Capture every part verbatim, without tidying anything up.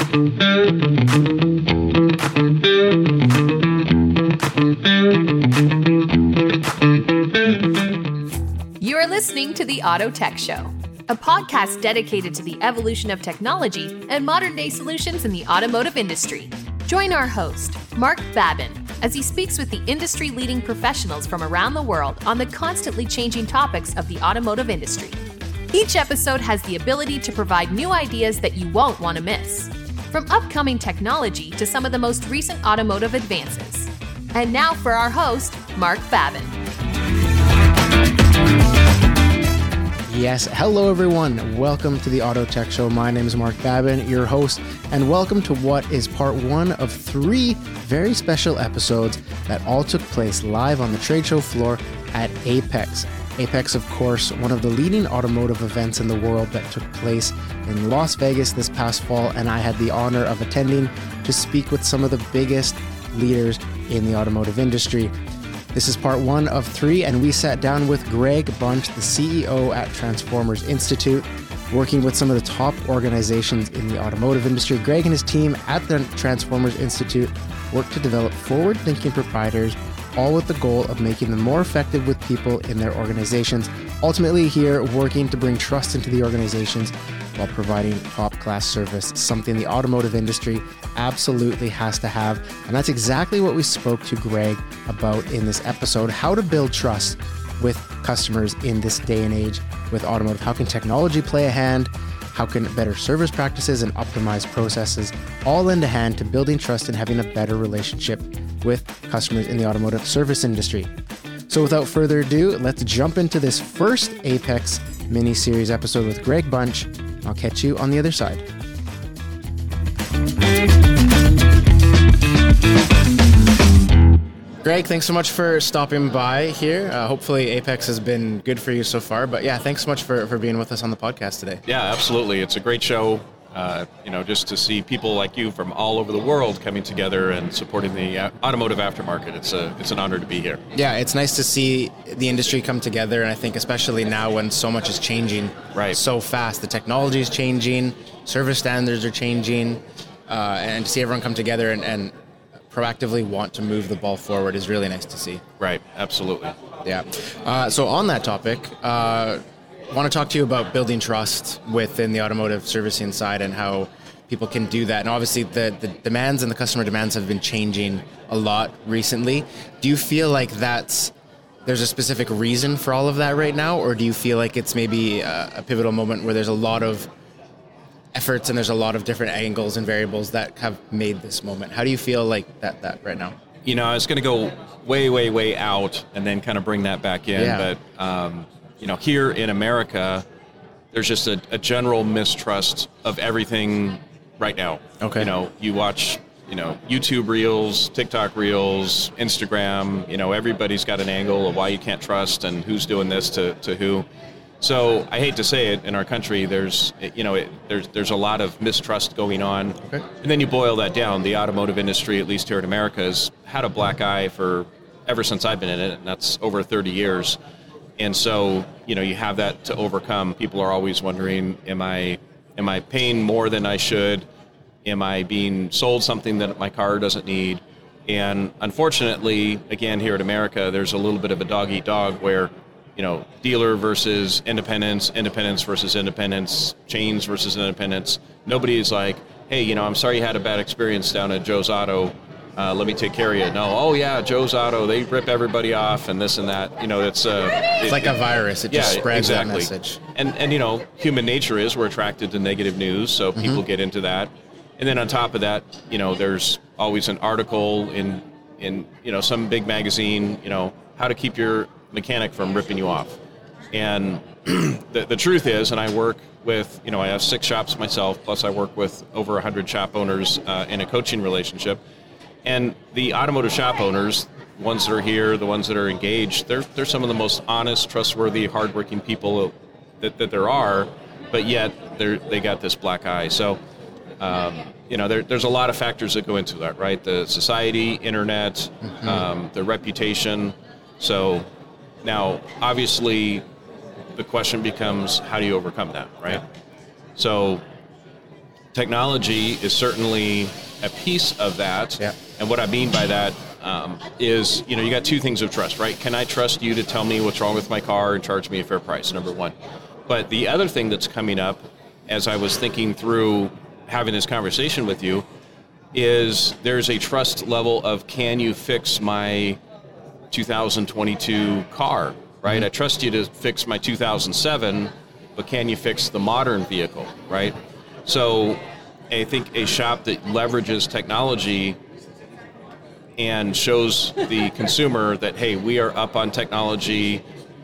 You are listening to The Auto Tech Show, a podcast dedicated to the evolution of technology and modern-day solutions in the automotive industry. Join our host, Mark Babin, as he speaks with the industry-leading professionals from around the world on the constantly changing topics of the automotive industry. Each episode has the ability to provide new ideas that you won't want to miss, from upcoming technology to some of the most recent automotive advances. And now for our host, Mark Babin. Yes, hello everyone. Welcome to the Auto Tech Show. My name is Mark Babin, your host, and welcome to what is part one of three very special episodes that all took place live on the trade show floor at AAPEX. AAPEX, of course, one of the leading automotive events in the world that took place in Las Vegas this past fall, and I had the honor of attending to speak with some of the biggest leaders in the automotive industry. This is part one of three, and we sat down with Greg Bunch, the C E O at Transformers Institute, working with some of the top organizations in the automotive industry. Greg and his team at the Transformers Institute work to develop forward-thinking proprietors, all with the goal of making them more effective with people in their organizations. Ultimately here, working to bring trust into the organizations while providing top-class service, something the automotive industry absolutely has to have. And that's exactly what we spoke to Greg about in this episode, how to build trust with customers in this day and age with automotive. How can technology play a hand? How can better service practices and optimized processes all lend a hand to building trust and having a better relationship with customers in the automotive service industry? So without further ado, let's jump into this first AAPEX mini-series episode with Greg Bunch. I'll catch you on the other side. Greg, thanks so much for stopping by here. Uh, hopefully AAPEX has been good for you so far. But yeah, thanks so much for, for being with us on the podcast today. Yeah, absolutely. It's a great show. Uh, you know, just to see people like you from all over the world coming together and supporting the uh, automotive aftermarket. It's a it's an honor to be here. Yeah, it's nice to see the industry come together, and I think especially now when so much is changing right. so fast. The technology is changing, service standards are changing, uh, and to see everyone come together and, and proactively want to move the ball forward is really nice to see. Right, absolutely. Yeah. Uh, so on that topic, uh, I want to talk to you about building trust within the automotive servicing side and how people can do that. And obviously the, the demands and the customer demands have been changing a lot recently. Do you feel like that's there's a specific reason for all of that right now? Or do you feel like it's maybe a, a pivotal moment where there's a lot of efforts and there's a lot of different angles and variables that have made this moment? How do you feel like that, that right now? You know, I was going to go way, way, way out and then kind of bring that back in. Yeah. But, um, you know, here in America, there's just a, a general mistrust of everything right now. Okay. You know, you watch, you know, YouTube Reels, TikTok Reels, Instagram, you know, everybody's got an angle of why you can't trust and who's doing this to, to who. So I hate to say it, in our country, there's, you know, it, there's there's a lot of mistrust going on. Okay. And then you boil that down. The automotive industry, at least here in America, has had a black eye for ever since I've been in it, and that's over thirty years. And so, you know, you have that to overcome. People are always wondering, am I am I paying more than I should? Am I being sold something that my car doesn't need? And unfortunately, again, here in America, there's a little bit of a dog-eat-dog where, you know, dealer versus independents, independents versus independents, chains versus independents. Nobody's like, hey, you know, I'm sorry you had a bad experience down at Joe's Auto. Uh, let me take care of you. No, oh yeah, Joe's Auto, they rip everybody off and this and that. You know, it's uh, it's it, like a virus. It just yeah, spreads exactly. that message. And and you know, human nature is we're attracted to negative news, so Mm-hmm. people get into that. And then on top of that, you know, there's always an article in in you know some big magazine, you know, how to keep your mechanic from ripping you off. And the the truth is, and I work with, you know, I have six shops myself, plus I work with over one hundred shop owners uh, in a coaching relationship. And the automotive shop owners, ones that are here, the ones that are engaged, they're they're some of the most honest, trustworthy, hardworking people that, that there are, but yet they they got this black eye. So, um, you know, there, there's a lot of factors that go into that, right? The society, internet, mm-hmm. um, the reputation. So now, obviously, the question becomes, how do you overcome that, right? Yeah. So technology is certainly a piece of that. Yeah. And what I mean by that um, is, you know, you got two things of trust, right? Can I trust you to tell me what's wrong with my car and charge me a fair price, number one. But the other thing that's coming up as I was thinking through having this conversation with you is there's a trust level of, can you fix my two thousand twenty-two car, right? Mm-hmm. I trust you to fix my two thousand seven, but can you fix the modern vehicle, right? So I think a shop that leverages technology and shows the consumer that, hey, we are up on technology,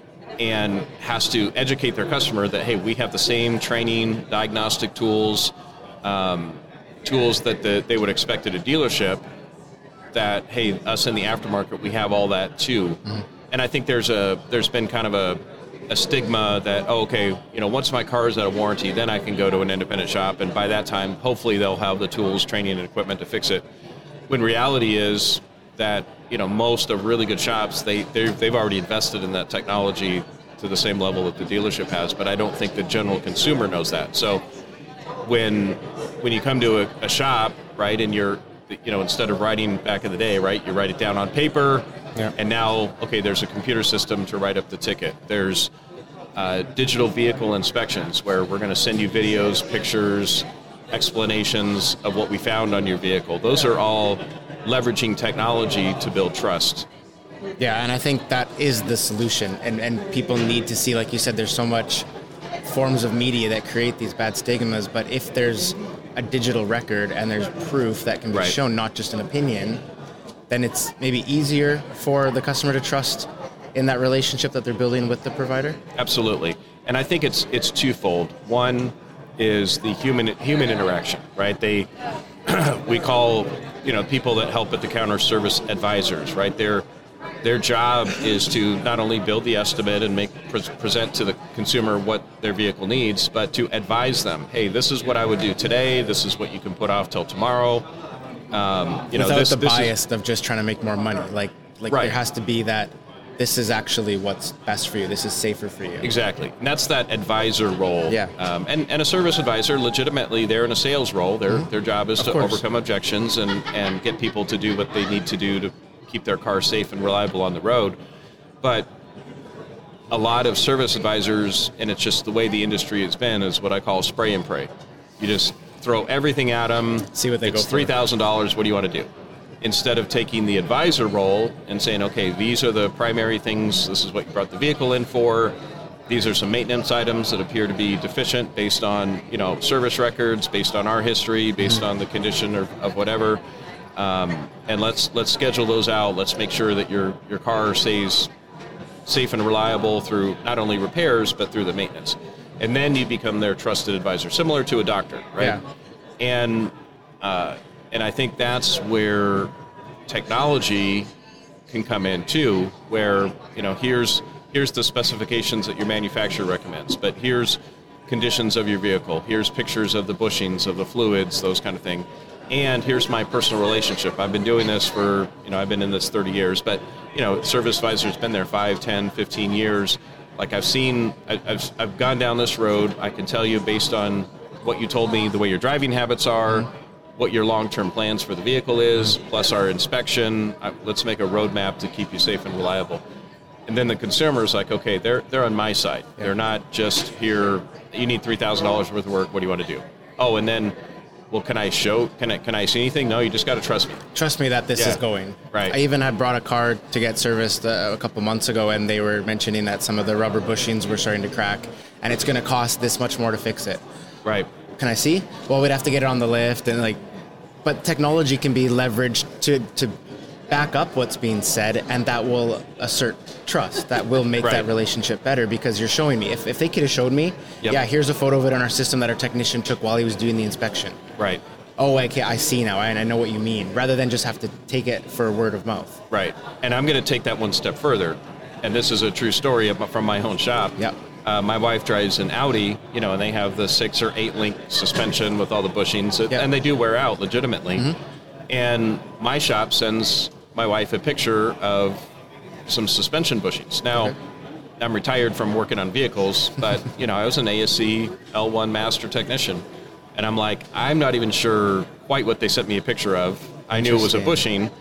and has to educate their customer that, hey, we have the same training, diagnostic tools, um, tools that the, they would expect at a dealership, that, hey, us in the aftermarket, we have all that too. Mm-hmm. And I think there's a there's been kind of a, a stigma that, oh, okay, you know, once my car is out of warranty, then I can go to an independent shop, and by that time, hopefully they'll have the tools, training, and equipment to fix it. When reality is that, you know, most of really good shops, they they've already invested in that technology to the same level that the dealership has, but I don't think the general consumer knows that. So when when you come to a, a shop, right, and you're, you know, instead of writing back in the day, right, you write it down on paper, yeah. and now, okay, there's a computer system to write up the ticket. There's uh, digital vehicle inspections where we're going to send you videos, pictures, explanations of what we found on your vehicle. Those are all leveraging technology to build trust. Yeah, and I think that is the solution. And, and people need to see, like you said, there's so much forms of media that create these bad stigmas, but if there's a digital record and there's proof that can be right. shown, not just an opinion, then it's maybe easier for the customer to trust in that relationship that they're building with the provider? Absolutely. And I think it's it's twofold. One is the human human interaction, right? They we call, you know, people that help at the counter service advisors, right? Their their job is to not only build the estimate and make pre- present to the consumer what their vehicle needs, but to advise them, hey, this is what I would do today, this is what you can put off till tomorrow. Um, you Without know, this, the this bias is, of just trying to make more money. Like, like right. there has to be that this is actually what's best for you, this is safer for you. Exactly. And that's that advisor role. Yeah. Um, and, and a service advisor, legitimately, they're in a sales role. Their mm-hmm. their job is of to course. overcome objections and, and get people to do what they need to do to keep their car safe and reliable on the road. But a lot of service advisors, and it's just the way the industry has been, is what I call spray and pray. You just throw everything at them. See what they it's go for. three thousand dollars, what do you want to do? Instead of taking the advisor role and saying, okay, these are the primary things, this is what you brought the vehicle in for, these are some maintenance items that appear to be deficient based on, you know, service records, based on our history, based mm-hmm. on the condition of, of whatever. Um, and let's let's schedule those out. Let's make sure that your, your car stays safe and reliable through not only repairs, but through the maintenance. And then you become their trusted advisor, similar to a doctor, right? Yeah. And uh, and I think that's where technology can come in too, where, you know, here's here's the specifications that your manufacturer recommends, but here's conditions of your vehicle, here's pictures of the bushings, of the fluids, those kind of thing. And here's my personal relationship. I've been doing this for, you know, I've been in this thirty years, but, you know, service advisor's been there five, ten, fifteen years. Like I've seen, I've, I've gone down this road. I can tell you based on what you told me, the way your driving habits are, what your long-term plans for the vehicle is, plus our inspection. Let's make a roadmap to keep you safe and reliable. And then the consumer is like, okay, they're they're on my side. Yeah. They're not just here, you need three thousand dollars worth of work, what do you want to do? Oh, and then, well, can I show, can I can I see anything? No, you just got to trust me. Trust me that this yeah. is going. Right. I even had brought a car to get serviced uh, a couple months ago, and they were mentioning that some of the rubber bushings were starting to crack, and it's going to cost this much more to fix it. Right. Can I see? Well, we'd have to get it on the lift, and like, but technology can be leveraged to, to back up what's being said, and that will assert trust. That will make right. that relationship better because you're showing me. If, if they could have showed me, yep. yeah, here's a photo of it on our system that our technician took while he was doing the inspection. Right. Oh, okay, I see now, and I know what you mean, rather than just have to take it for word of mouth. Right. And I'm going to take that one step further, and this is a true story from my own shop. Yep. Uh, my wife drives an Audi, you know, and they have the six or eight link suspension with all the bushings, yep. and they do wear out legitimately. Mm-hmm. And my shop sends my wife a picture of some suspension bushings. Now, okay. I'm retired from working on vehicles, but, you know, I was an A S C L one master technician. And I'm like, I'm not even sure quite what they sent me a picture of. I knew it was a bushing.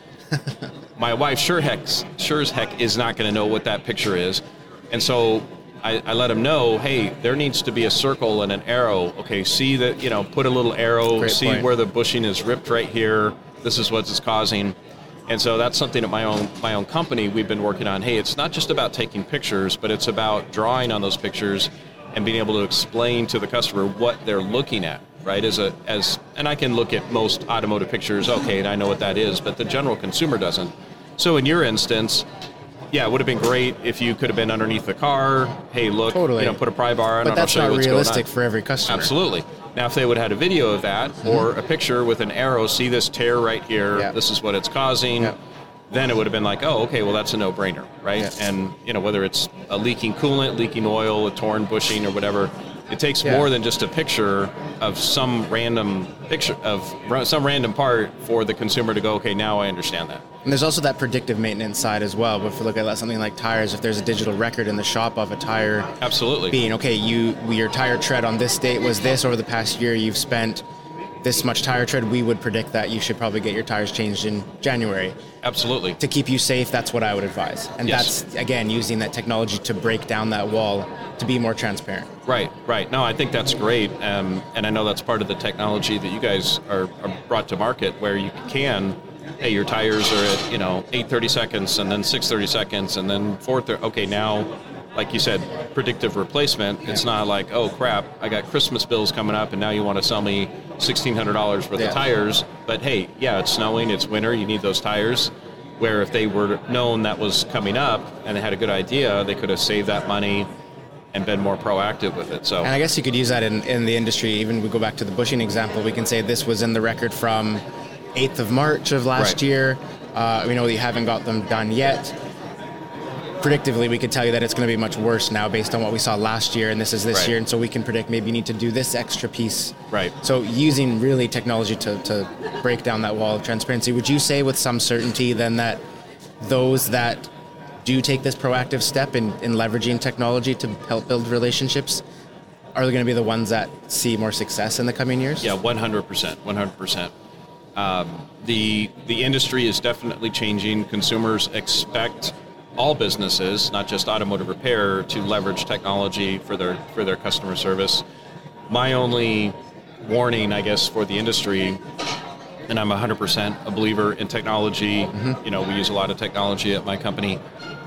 My wife sure heck, sure as heck is not going to know what that picture is. And so I, I let them know, hey, there needs to be a circle and an arrow. Okay, see that, you know, put a little arrow, Great see point. where the bushing is ripped right here. This is what it's causing. And so that's something at my own my own company we've been working on. Hey, it's not just about taking pictures, but it's about drawing on those pictures and being able to explain to the customer what they're looking at, right? As a as and I can look at most automotive pictures, okay, and I know what that is, but the general consumer doesn't. So in your instance, yeah, it would have been great if you could have been underneath the car. Hey, look, Totally. you know, put a pry bar on. But and that's I'll show not you what's realistic going on. for every customer. Absolutely. Now, if they would have had a video of that Mm-hmm. or a picture with an arrow, see this tear right here, Yeah. this is what it's causing, Yeah. then it would have been like, oh, okay, well, that's a no-brainer, right? Yeah. And, you know, whether it's a leaking coolant, leaking oil, a torn bushing or whatever, it takes Yeah. more than just a picture of some random picture of some random part for the consumer to go, okay, now I understand that. And there's also that predictive maintenance side as well. But if we look at something like tires, if there's a digital record in the shop of a tire Absolutely. being, okay, you your tire tread on this date was this, over the past year you've spent this much tire tread, we would predict that you should probably get your tires changed in January. Absolutely. To keep you safe, that's what I would advise. And Yes. that's, again, using that technology to break down that wall to be more transparent. Right, right. No, I think that's great. Um, and I know that's part of the technology that you guys are, are brought to market where you can, hey, your tires are at, you know, eight thirty seconds and then six thirty seconds and then four thirty. Okay, now, like you said, predictive replacement. It's not like, oh, crap, I got Christmas bills coming up and now you want to sell me sixteen hundred dollars worth Yeah. of tires. But, hey, yeah, it's snowing, it's winter, you need those tires. Where if they were known that was coming up and they had a good idea, they could have saved that money and been more proactive with it. So, And I guess you could use that in, in the industry. Even we go back to the bushing example, we can say this was in the record from eighth of March of last Right. year. Uh, we know that you haven't got them done yet. Predictively, we could tell you that it's going to be much worse now based on what we saw last year, and this is this Right. year, and so we can predict maybe you need to do this extra piece. Right. So using really technology to, to break down that wall of transparency, would you say with some certainty then that those that do take this proactive step in, in leveraging technology to help build relationships are going to be the ones that see more success in the coming years? yeah, one hundred percent, one hundred percent. Um, the the industry is definitely changing. Consumers expect all businesses, not just automotive repair, to leverage technology for their for their customer service. My only warning, I guess, for the industry, and I'm one hundred percent a believer in technology. Mm-hmm. You know, we use a lot of technology at my company.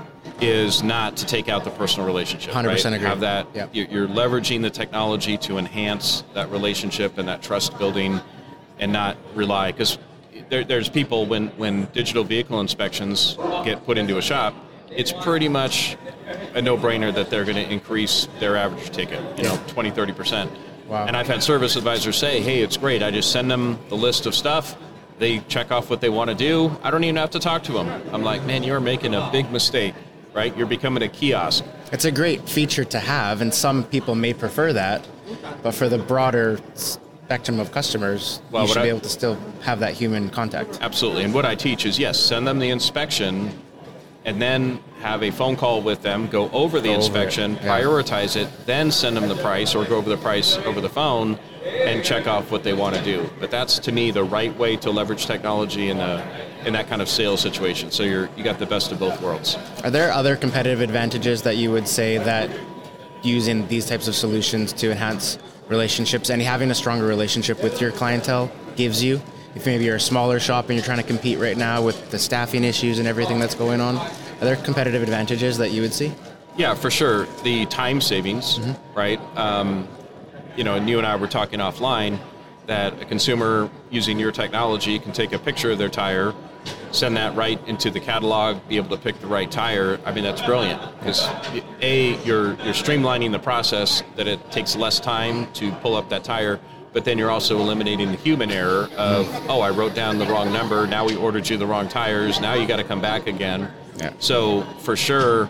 Is not to take out the personal relationship. one hundred percent right? agree. Have that. Yep. You're you're leveraging the technology to enhance that relationship and that trust building, and not rely because there, there's people when when digital vehicle inspections get put into a shop, it's pretty much a no-brainer that they're going to increase their average ticket, you know, twenty, thirty percent. Wow. And I've had service advisors say, hey, it's great. I just send them the list of stuff. They check off what they want to do. I don't even have to talk to them. I'm like, man, you're making a big mistake, right? You're becoming a kiosk. It's a great feature to have, and some people may prefer that, but for the broader spectrum of customers, Well, you should what be I- able to still have that human contact. Absolutely. And what I teach is, yes, send them the inspection and then have a phone call with them, go over the Go over it, inspection, yeah. prioritize it, then send them the price or go over the price over the phone and check off what they want to do. But that's, to me, the right way to leverage technology in a in that kind of sales situation. So you're you got the best of both worlds. Are there other competitive advantages that you would say that using these types of solutions to enhance relationships and having a stronger relationship with your clientele gives you? If maybe you're a smaller shop and you're trying to compete right now with the staffing issues and everything that's going on, are there competitive advantages that you would see? Yeah, for sure. The time savings, mm-hmm. right? Um, you know, and you and I were talking offline that a consumer using your technology can take a picture of their tire, send that right into the catalog, be able to pick the right tire. I mean, that's brilliant because A, you're you're streamlining the process that it takes less time to pull up that tire, but then you're also eliminating the human error of, oh, I wrote down the wrong number, now we ordered you the wrong tires, now you got to come back again. Yeah. So for sure,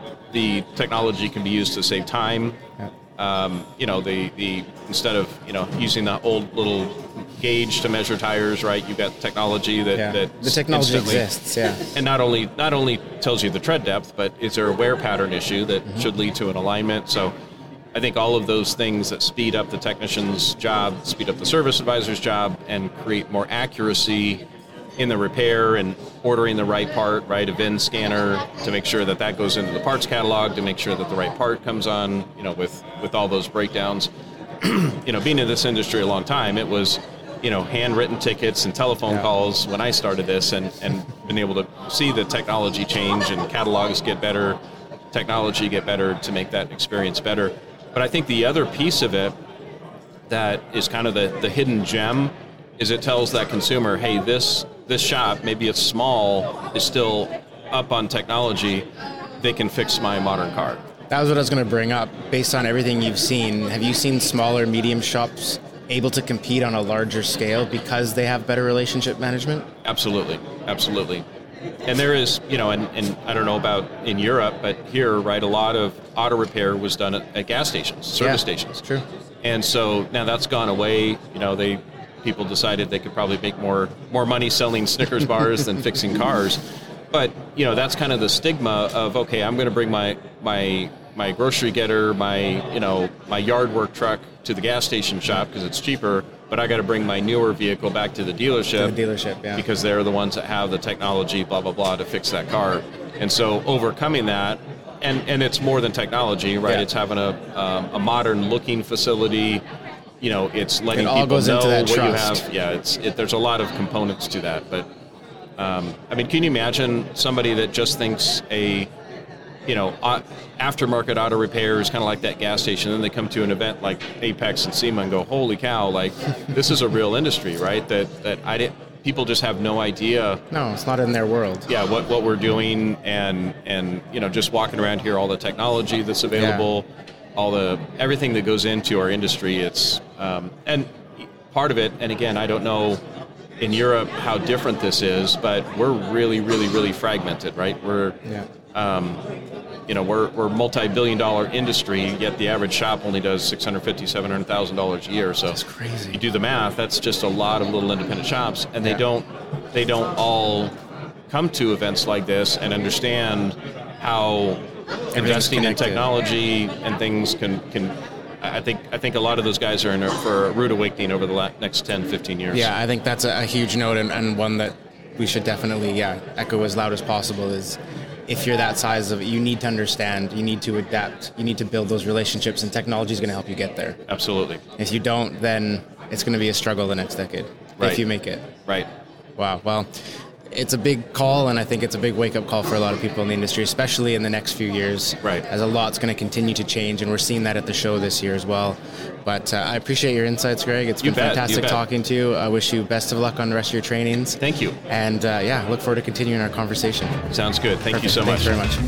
the technology can be used to save time. Yeah. Um, you know, the, the instead of, you know, using the old little gauge to measure tires, right? You've got technology that, Yeah. that The technology instantly- exists, yeah. And not only not only tells you the tread depth, but is there a wear pattern issue that Mm-hmm. should lead to an alignment? So I think all of those things that speed up the technician's job, speed up the service advisor's job, and create more accuracy in the repair and ordering the right part, right? A V I N scanner to make sure that that goes into the parts catalog, to make sure that the right part comes on, you know, with, with all those breakdowns. You know, being in this industry a long time, it was, you know, handwritten tickets and telephone yeah. calls when I started this, and, and been able to see the technology change and catalogs get better, technology get better to make that experience better. But I think the other piece of it that is kind of the, the hidden gem is it tells that consumer, hey, this this shop, maybe it's small, is still up on technology. They can fix my modern car. That was what I was going to bring up. Based on everything you've seen, have you seen smaller, medium shops able to compete on a larger scale because they have better relationship management? Absolutely, absolutely. And there is, you know, and, and I don't know about in Europe, but here, right, a lot of auto repair was done at, at gas stations, service yeah, stations. True. And so now that's gone away. You know, they people decided they could probably make more more money selling Snickers bars than fixing cars. But, you know, that's kind of the stigma of, okay, I'm going to bring my my my grocery getter, my, you know, my yard work truck to the gas station shop because it's cheaper, but I got to bring my newer vehicle back to the dealership. To the dealership, yeah. Because they're the ones that have the technology, blah, blah, blah, to fix that car. And so overcoming that, and, and it's more than technology, right? Yeah. It's having a um, a modern looking facility. You know, it's letting it all people goes know into that what trust. you have. Yeah, it's it, there's a lot of components to that. But um, I mean, can you imagine somebody that just thinks a you know uh, aftermarket auto repair is kind of like that gas station, and then they come to an event like Apex and SEMA and go, holy cow, like this is a real industry, right? That that I didn't. People just have no idea. No, it's not in their world. Yeah, what, what we're doing, and and you know, just walking around here, all the technology that's available, yeah. all the everything that goes into our industry. It's um, and part of it. And again, I don't know in Europe how different this is, but we're really, really, really fragmented, right? We're yeah. um, you know, we're we're multi-billion dollar industry, yet the average shop only does six hundred fifty thousand dollars, seven hundred thousand dollars a year. So that's crazy. You do the math, that's just a lot of little independent shops, and they yeah. don't they don't all come to events like this and understand how investing in technology and things can can I think I think a lot of those guys are in for a rude awakening over the next ten, fifteen years. Yeah, I think that's a, a huge note, and, and one that we should definitely yeah echo as loud as possible is, if you're that size of it, you need to understand, you need to adapt, you need to build those relationships, and technology is going to help you get there. Absolutely. If you don't, then it's going to be a struggle the next decade, right. if you make it. Right. Wow. Well, it's a big call, and I think it's a big wake-up call for a lot of people in the industry, especially in the next few years. Right. As a lot's going to continue to change, and we're seeing that at the show this year as well. But uh, I appreciate your insights, Greg. It's you been bet, fantastic talking to you. I wish you best of luck on the rest of your trainings. Thank you. And uh, yeah, look forward to continuing our conversation. Sounds good. Thank Perfect. you so Thanks much. Thanks very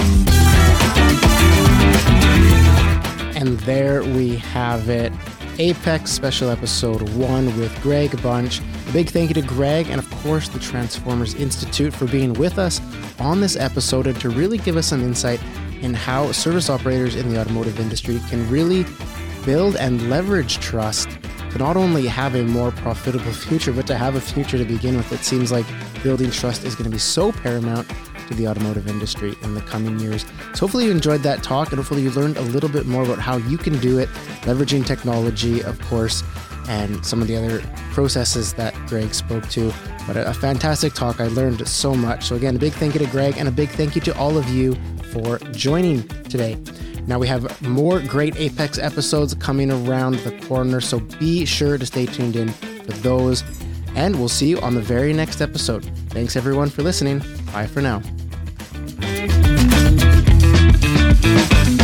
much. And there we have it. Apex Special Episode one with Greg Bunch. A big thank you to Greg and, of course, the Transformers Institute for being with us on this episode and to really give us some insight in how service operators in the automotive industry can really build and leverage trust to not only have a more profitable future, but to have a future to begin with. It seems like building trust is going to be so paramount to the automotive industry in the coming years. So hopefully you enjoyed that talk, and hopefully you learned a little bit more about how you can do it, leveraging technology, of course, and some of the other processes that Greg spoke to. But a, a fantastic talk. I learned so much. So again, a big thank you to Greg, and a big thank you to all of you for joining today. Now we have more great Apex episodes coming around the corner, so be sure to stay tuned in for those. And we'll see you on the very next episode. Thanks everyone for listening. Bye for now.